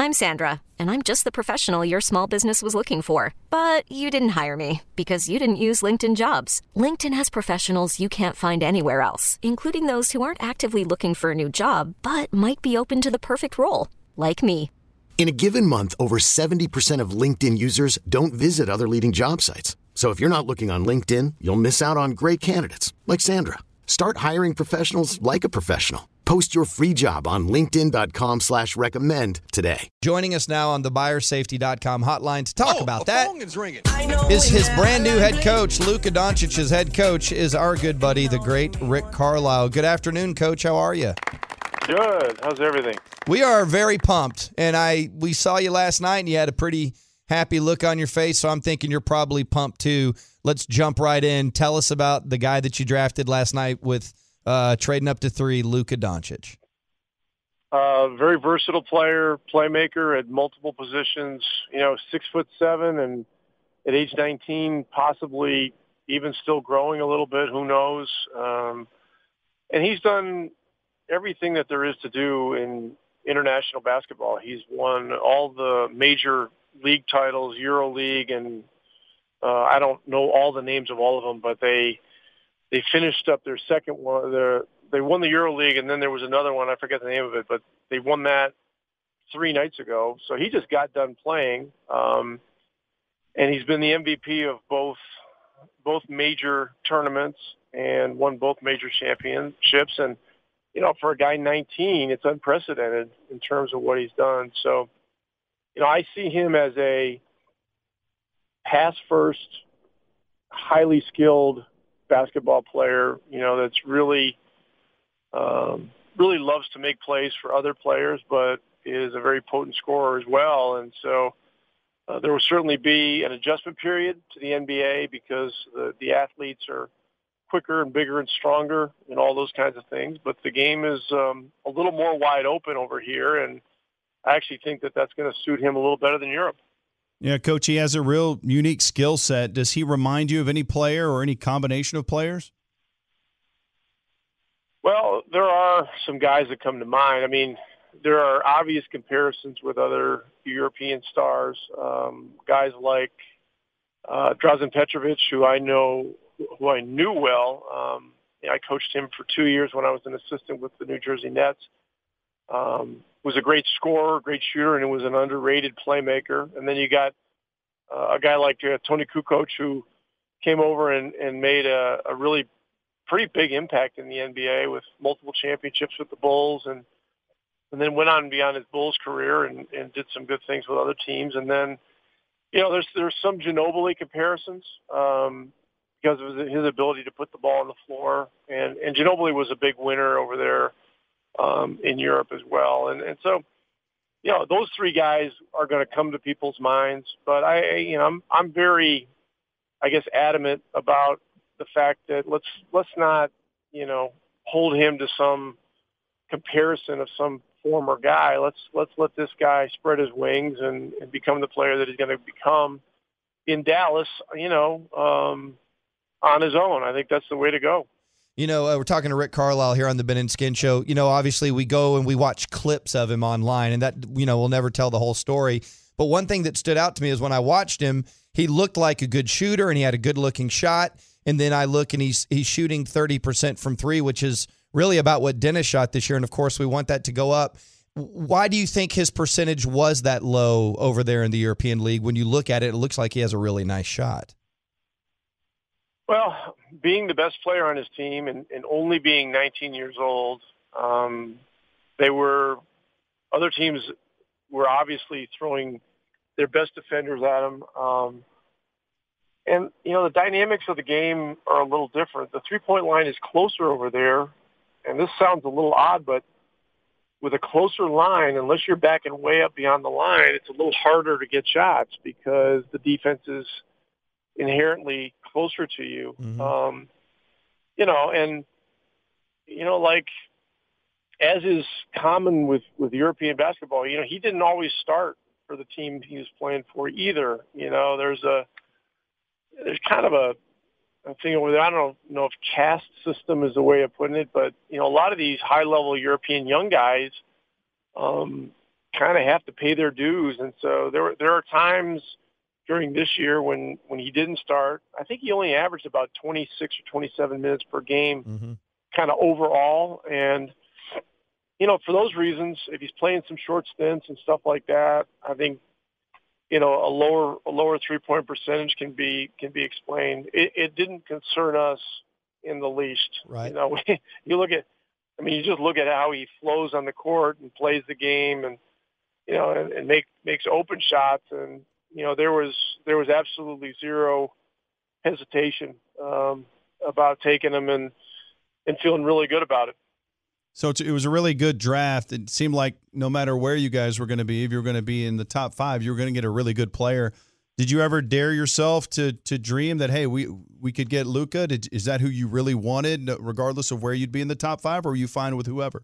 I'm Sandra, and I'm just the professional your small business was looking for. But you didn't hire me because you didn't use LinkedIn Jobs. LinkedIn has professionals you can't find anywhere else, including those who aren't actively looking for a new job, but might be open to the perfect role, like me. In a given month, over 70% of LinkedIn users don't visit other leading job sites. So if you're not looking on LinkedIn, you'll miss out on great candidates like Sandra. Start hiring professionals like a professional. Post your free job on linkedin.com/recommend today. Joining us now on the BuyerSafety.com hotline to talk about that phone is ringing. is his brand new head coach. Luka Doncic's head coach is our good buddy, the great Rick Carlisle. Good afternoon, Coach. How are you? Good. How's everything? We are very pumped, and we saw you last night, and you had a pretty happy look on your face, so I'm thinking you're probably pumped too. Let's jump right in. Tell us about the guy that you drafted last night with trading up to 3, Luka Doncic. Very versatile player, playmaker at multiple positions. 6'7", and at age 19, possibly even still growing a little bit. Who knows? And he's done everything that there is to do in international basketball. He's won all the major league titles, EuroLeague, and I don't know all the names of all of them, but they finished up their second one. They won the EuroLeague, and then there was another one. I forget the name of it, but they won that 3 nights ago. So he just got done playing, and he's been the MVP of both major tournaments and won both major championships. And for a guy 19, it's unprecedented in terms of what he's done. So, I see him as a pass-first, highly skilled basketball player, that's really loves to make plays for other players, but is a very potent scorer as well. And so there will certainly be an adjustment period to the NBA because the athletes are quicker and bigger and stronger and all those kinds of things. But the game is a little more wide open over here, and I actually think that that's going to suit him a little better than Europe. Yeah, Coach, he has a real unique skill set. Does he remind you of any player or any combination of players? Well, there are some guys that come to mind. I mean, there are obvious comparisons with other European stars, guys like Drazen Petrovic, who I knew well. I coached him for 2 years when I was an assistant with the New Jersey Nets. Was a great scorer, great shooter, and it was an underrated playmaker. And then you got a guy like Toni Kukoc, who came over and made a really pretty big impact in the NBA with multiple championships with the Bulls, and then went on beyond his Bulls career and did some good things with other teams. And then, there's some Ginobili comparisons because of his ability to put the ball on the floor. And Ginobili was a big winner over there in Europe as well. And so, those 3 guys are going to come to people's minds. But I'm very, I guess, adamant about the fact that let's not, hold him to some comparison of some former guy. Let's let this guy spread his wings and become the player that he's going to become in Dallas, on his own. I think that's the way to go. We're talking to Rick Carlisle here on the Ben and Skin Show. Obviously we go and we watch clips of him online, and that, we'll never tell the whole story. But one thing that stood out to me is when I watched him, he looked like a good shooter and he had a good-looking shot. And then I look and he's shooting 30% from 3, which is really about what Dennis shot this year. And, of course, we want that to go up. Why do you think his percentage was that low over there in the European League? When you look at it, it looks like he has a really nice shot. Well, being the best player on his team and only being 19 years old, other teams were obviously throwing their best defenders at him. And, the dynamics of the game are a little different. The three-point line is closer over there, and this sounds a little odd, but with a closer line, unless you're backing way up beyond the line, it's a little harder to get shots because the defense is inherently closer to you. Mm-hmm. As is common with European basketball, he didn't always start for the team he was playing for either. There's kind of a thing over there. I don't know if caste system is the way of putting it, but a lot of these high-level European young guys, kind of have to pay their dues. And so there are times during this year when he didn't start. I think he only averaged about 26 or 27 minutes per game, kind of overall. And for those reasons, if he's playing some short stints and stuff like that, I think a lower 3-point percentage can be explained. It didn't concern us in the least. Right. You just look at how he flows on the court and plays the game, and and makes open shots, and there was absolutely zero hesitation about taking him and feeling really good about it. So it was a really good draft. It seemed like no matter where you guys were going to be, if you were going to be in the top 5, you were going to get a really good player. Did you ever dare yourself to dream that, hey, we could get Luka? Is that who you really wanted, regardless of where you'd be in the top 5, or were you fine with whoever?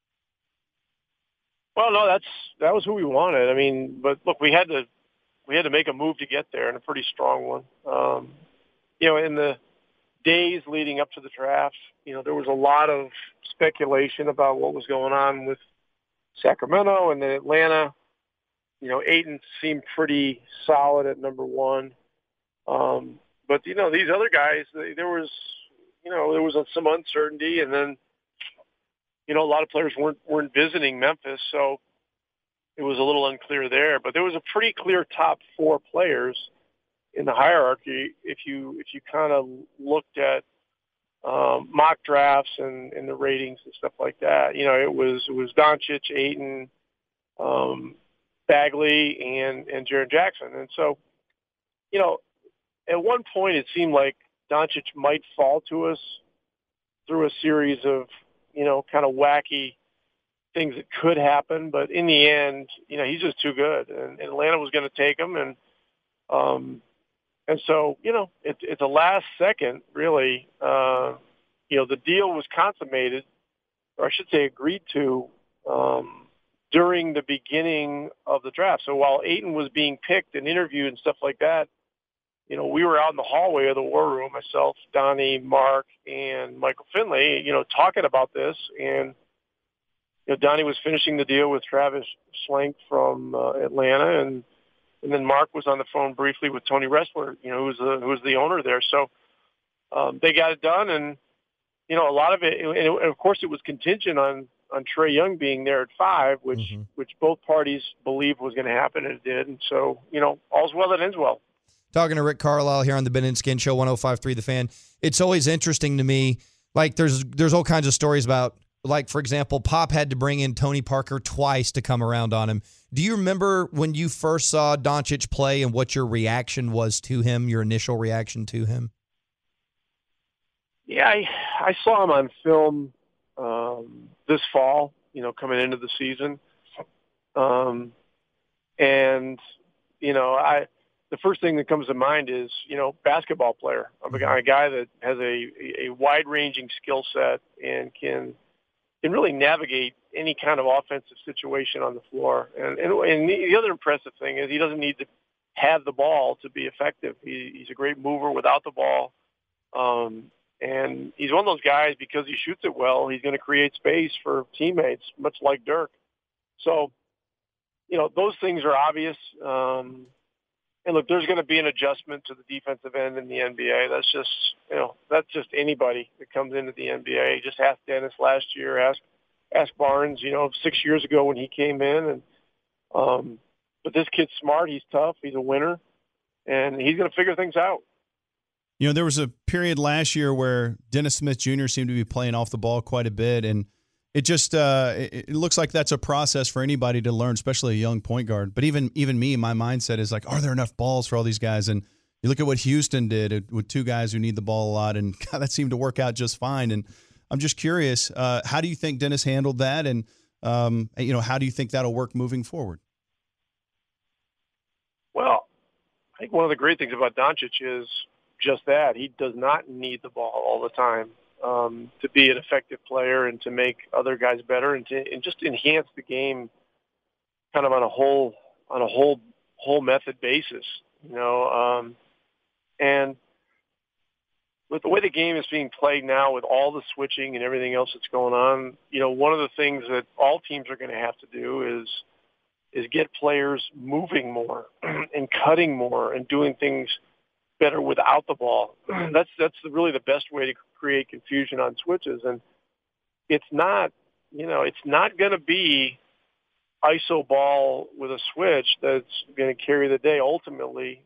Well, no, that was who we wanted. I mean, but look, we had to make a move to get there, and a pretty strong one. In the days leading up to the draft, there was a lot of speculation about what was going on with Sacramento and then Atlanta. Ayton seemed pretty solid at number 1. But these other guys, there was some uncertainty, and then, a lot of players weren't visiting Memphis, so it was a little unclear there. But there was a pretty clear top 4 players in the hierarchy if you kind of looked at mock drafts and the ratings and stuff like that. It was Doncic, Ayton, Bagley, and Jaren Jackson. And so, at one point it seemed like Doncic might fall to us through a series of, kind of wacky things that could happen. But in the end, he's just too good. And Atlanta was going to take him. And so, it's a last second, really. The deal was consummated, or I should say agreed to, during the beginning of the draft. So while Ayton was being picked and interviewed and stuff like that, we were out in the hallway of the war room, myself, Donnie, Mark, and Michael Finley, talking about this. And, Donnie was finishing the deal with Travis Schlenk from Atlanta, and then Mark was on the phone briefly with Tony Ressler, who was the owner there. So they got it done, and, a lot of it, and of course it was contingent on Trae Young being there at 5, which both parties believed was going to happen, and it did. And so, all's well that ends well. Talking to Rick Carlisle here on the Ben and Skin Show, 105.3 The Fan. It's always interesting to me, like there's all kinds of stories about, like, for example, Pop had to bring in Tony Parker twice to come around on him. Do you remember when you first saw Doncic play and what your reaction was to him, your initial reaction to him? Yeah, I saw him on film this fall, coming into the season. The first thing that comes to mind is, basketball player. I'm a guy that has a wide-ranging skill set and can really navigate any kind of offensive situation on the floor. And the other impressive thing is he doesn't need to have the ball to be effective. He's a great mover without the ball. And he's one of those guys, because he shoots it well, he's going to create space for teammates, much like Dirk. So, those things are obvious. And look, there's going to be an adjustment to the defensive end in the NBA. That's just anybody that comes into the NBA. Just ask Dennis last year, ask Barnes, 6 years ago when he came in. And but this kid's smart, he's tough, he's a winner, and he's going to figure things out. There was a period last year where Dennis Smith Jr. seemed to be playing off the ball quite a bit, and it just it looks like that's a process for anybody to learn, especially a young point guard. But even me, my mindset is like, are there enough balls for all these guys? And you look at what Houston did with 2 guys who need the ball a lot, and God, that seemed to work out just fine. And I'm just curious, how do you think Dennis handled that, and how do you think that'll work moving forward? Well, I think one of the great things about Doncic is just that. He does not need the ball all the time to be an effective player and to make other guys better and just enhance the game kind of on a whole method basis, and with the way the game is being played now, with all the switching and everything else that's going on, one of the things that all teams are going to have to do is is get players moving more and cutting more and doing things better without the ball. That's really the best way to create confusion on switches. And it's not, it's not going to be ISO ball with a switch that's going to carry the day ultimately.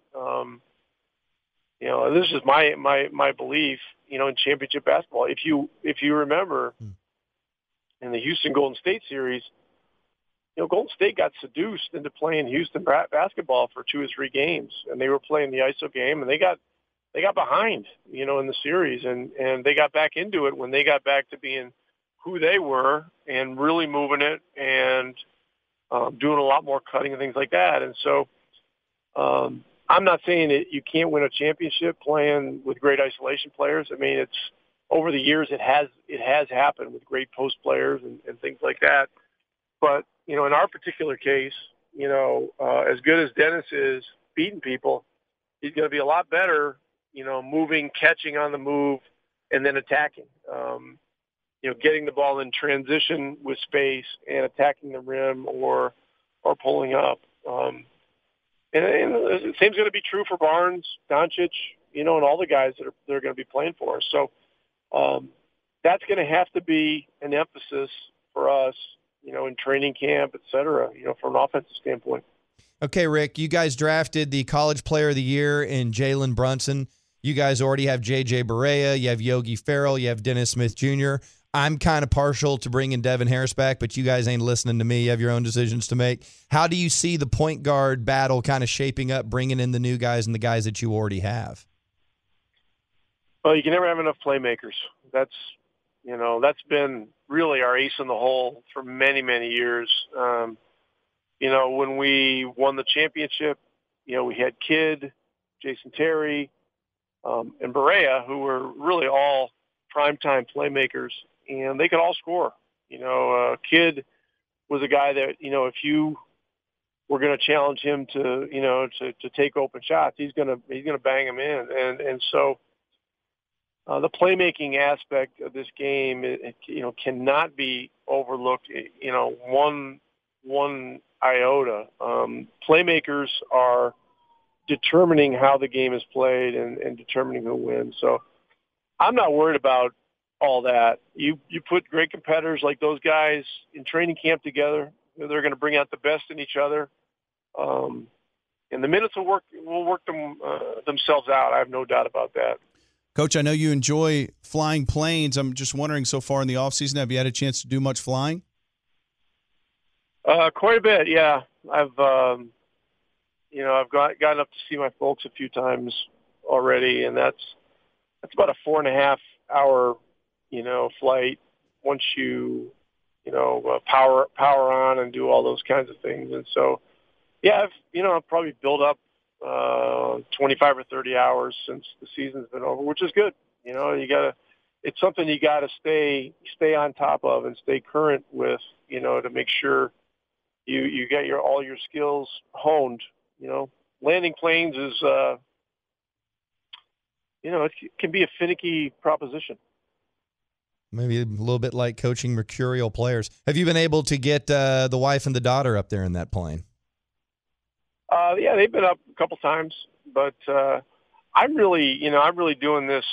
This is my belief, in championship basketball. If you remember in the Houston Golden State series, Golden State got seduced into playing Houston basketball for 2 or 3 games, and they were playing the ISO game, and they got behind, in the series, and they got back into it when they got back to being who they were and really moving it and doing a lot more cutting and things like that. And so I'm not saying that you can't win a championship playing with great isolation players. I mean, it's over the years it has happened with great post players and things like that. But, in our particular case, as good as Dennis is beating people, he's going to be a lot better, moving, catching on the move, and then attacking. Getting the ball in transition with space and attacking the rim or pulling up. And the same's going to be true for Barnes, Doncic, and all the guys that are going to be playing for us. So that's going to have to be an emphasis for us, in training camp, et cetera, from an offensive standpoint. Okay, Rick, you guys drafted the College Player of the Year in Jalen Brunson. You guys already have J.J. Barea. You have Yogi Ferrell. You have Dennis Smith Jr. I'm kind of partial to bringing Devin Harris back, but you guys ain't listening to me. You have your own decisions to make. How do you see the point guard battle kind of shaping up, bringing in the new guys and the guys that you already have? Well, you can never have enough playmakers. That's been really our ace in the hole for many, many years. When we won the championship, we had Kidd, Jason Terry, and Barea, who were really all primetime playmakers, and they could all score. Kidd was a guy that, if you were going to challenge him to take open shots, he's going to bang them in. And so the playmaking aspect of this game, cannot be overlooked, one iota. Playmakers are determining how the game is played and determining who wins. So I'm not worried about all that. You put great competitors like those guys in training camp together, they're going to bring out the best in each other. And the minutes will work themselves out. I have no doubt about that. Coach, I know you enjoy flying planes. I'm just wondering, so far in the offseason, have you had a chance to do much flying? Quite a bit, yeah. I've gotten up to see my folks a few times already, and that's about a 4.5 hour, flight once you, power on and do all those kinds of things. And so, yeah, I've probably built up 25 or 30 hours since the season's been over, which is good. It's something you gotta stay on top of and stay current with, to make sure you get all your skills honed. Landing planes is, it can be a finicky proposition. Maybe a little bit like coaching mercurial players. Have you been able to get the wife and the daughter up there in that plane? Yeah, they've been up a couple times, but I'm really doing this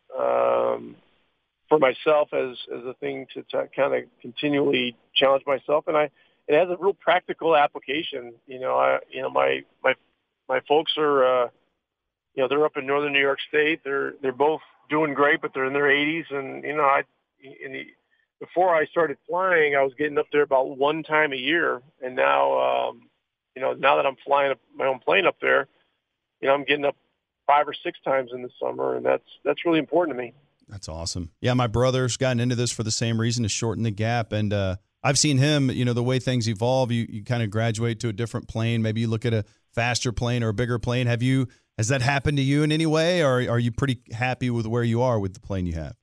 for myself as a thing to kind of continually challenge myself, and it has a real practical application. My folks are, they're up in northern New York State. They're both doing great, but they're in their 80s, and before I started flying, I was getting up there about one time a year, and now. Now that I'm flying my own plane up there, I'm getting up 5 or 6 times in the summer, and that's really important to me. That's awesome. Yeah, my brother's gotten into this for the same reason, to shorten the gap. And I've seen him, the way things evolve, you kind of graduate to a different plane. Maybe you look at a faster plane or a bigger plane. Has that happened to you in any way, or are you pretty happy with where you are with the plane you have?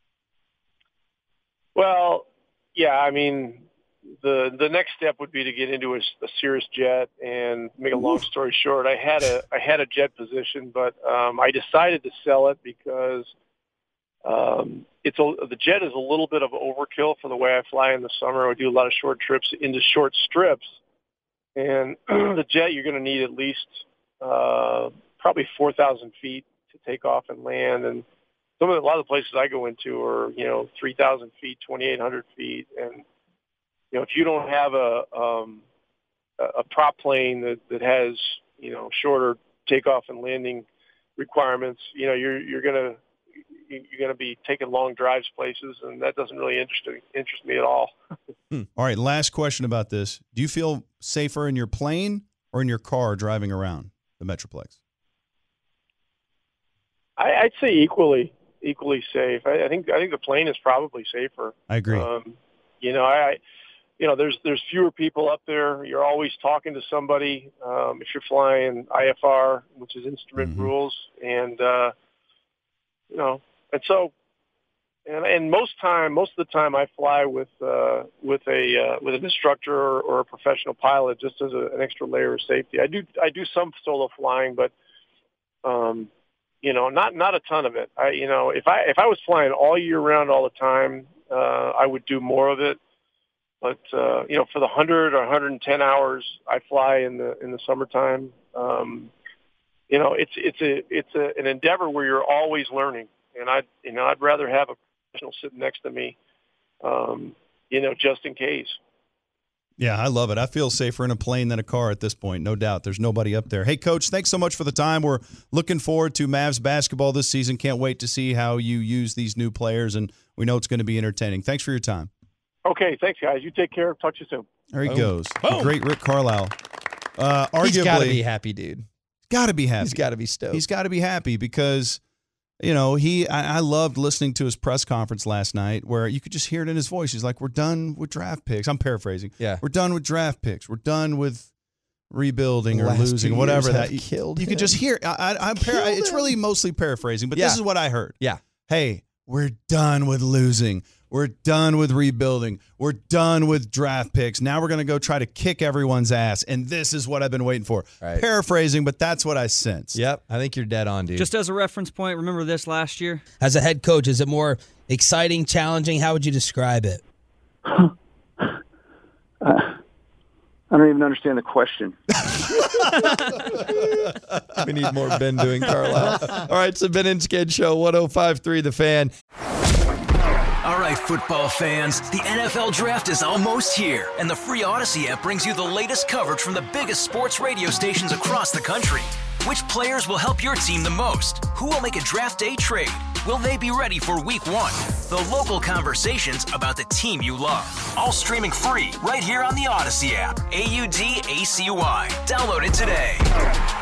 Well, yeah, I mean, the next step would be to get into a Cirrus jet, and make a long story short, I had a jet position, but I decided to sell it because the jet is a little bit of overkill for the way I fly in the summer. I do a lot of short trips into short strips, And the jet, you're going to need at least probably 4,000 feet to take off and land. And a lot of the places I go into are, 3,000 feet, 2,800 feet. And, if you don't have a prop plane that has, shorter takeoff and landing requirements, you're going to be taking long drives places, and that doesn't really interest me at all. All right, last question about this. Do you feel safer in your plane or in your car driving around the Metroplex? I'd say equally safe. I think the plane is probably safer. I agree. There's fewer people up there. You're always talking to somebody. If you're flying IFR, which is instrument rules, and and so, and most of the time I fly with an instructor or a professional pilot, just as an extra layer of safety. I do some solo flying, but not a ton of it. If I was flying all year round all the time, I would do more of it. But for the 100 or 110 hours I fly in the summertime, it's an endeavor where you're always learning. And I'd rather have a professional sitting next to me, just in case. Yeah, I love it. I feel safer in a plane than a car at this point, no doubt. There's nobody up there. Hey, Coach, thanks so much for the time. We're looking forward to Mavs basketball this season. Can't wait to see how you use these new players, and we know it's going to be entertaining. Thanks for your time. Okay, thanks, guys. You take care. Talk to you soon. There he goes. The great Rick Carlisle. Arguably, he's got to be happy, dude. Got to be happy. He's got to be stoked. He's got to be happy because, I loved listening to his press conference last night where you could just hear it in his voice. He's like, we're done with draft picks. I'm paraphrasing. Yeah. We're done with draft picks. We're done with rebuilding or last losing, whatever that. Killed you could just hear. It's really mostly paraphrasing, but this is what I heard. Yeah. Hey, we're done with losing. We're done with rebuilding. We're done with draft picks. Now we're going to go try to kick everyone's ass, and this is what I've been waiting for. Right. Paraphrasing, but that's what I sense. Yep, I think you're dead on, dude. Just as a reference point, remember this last year? As a head coach, is it more exciting, challenging? How would you describe it? I don't even understand the question. We need more Ben doing Carlisle. All right, it's the Ben and Skid Show, 105.3 The Fan. All right, football fans, the NFL Draft is almost here, and the free Odyssey app brings you the latest coverage from the biggest sports radio stations across the country. Which players will help your team the most? Who will make a draft day trade? Will they be ready for week one? The local conversations about the team you love. All streaming free right here on the Odyssey app. AUDACY. Download it today.